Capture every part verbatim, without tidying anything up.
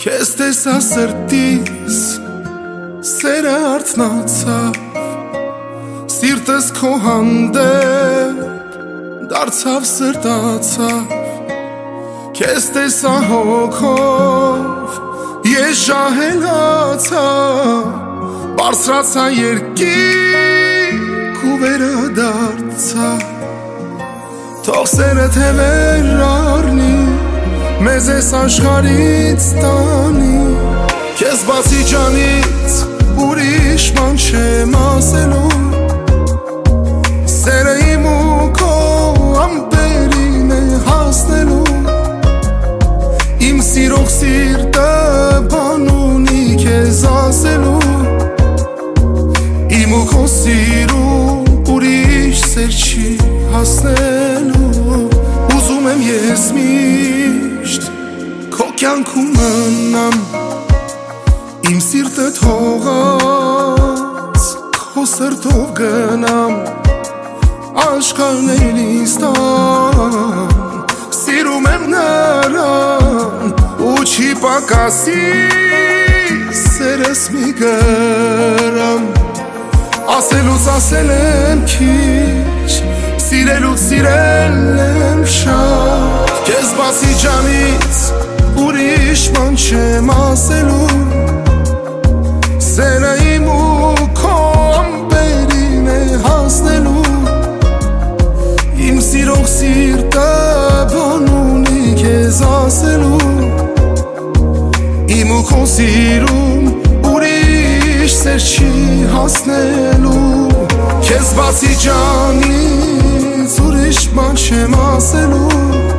Քեզ տեսա սրտիս, սերը արթնացավ, սիրտս քո հանդեպ դարձավ սրտացավ, քեզ տեսա հոգով, ես ժահելացա, բարձրացա երկինք ու վերադարձա, թող սերը թևեր առնի, մեզ ես աշխարհից տանի, քեզ բացի ջանից ուրիշ բան չեմ ասելու, սերը իմ ու քո ամպերին է հասնելու, իմ սիրող սիրտը բան ունի քեզ ասելու, իմ ու քո սիրուն ուրիշ սեր չի հասնելու, ուզում եմ ես միշտ քո կյանքում մնամ, իմ սիրտը թողած քո սրտով գնամ, աշխարհն էլ ինձ տան, սիրում եմ նրան ու չի պակասի սերս մի գրամ, ասելուց ասել եմ քիչ, սիրելուց սիրել եմ շատ, քեզ բացի ջանից ուրիշ բան չեմ ասելու, սերը իմ ու քո ամպերին է հասնելու, իմ սիրող սիրտը բան ունի քեզ ասելու, իմ ու քո սիրուն ուրիշ սեր չի հասնելու, քեզ բացի ջանից ուրիշ բան չեմ ասելու,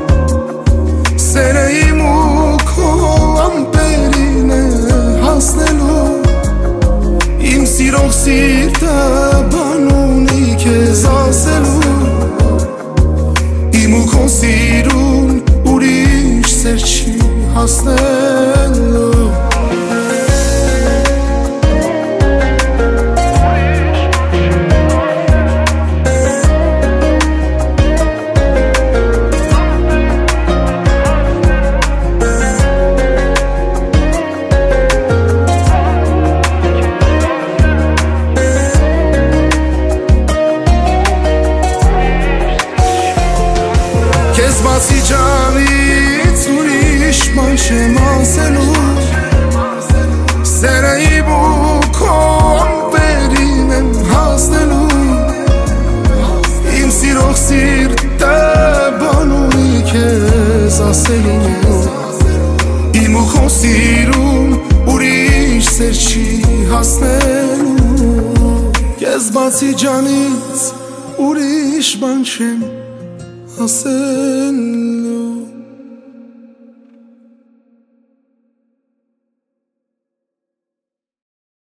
սերը իմ ու քո ամպերին է հասնելու, իմ սիրող սիրտը բան ունի քեզ ասելու, իմ ու քո սիրուն ուրիշ սեր չի հասնելու, քեզ բացի ջանից ուրիշ բան չեմ ասելու, սերը իմ ու քո ամպերին եմ հասնելու, իմ սիրող սիրտը բան ունի քեզ ասելու, իմ ու քո սիրուն ուրիշ սեր չի հասնելու, քեզ բացի ջանից ուրիշ բան չեմ ասելու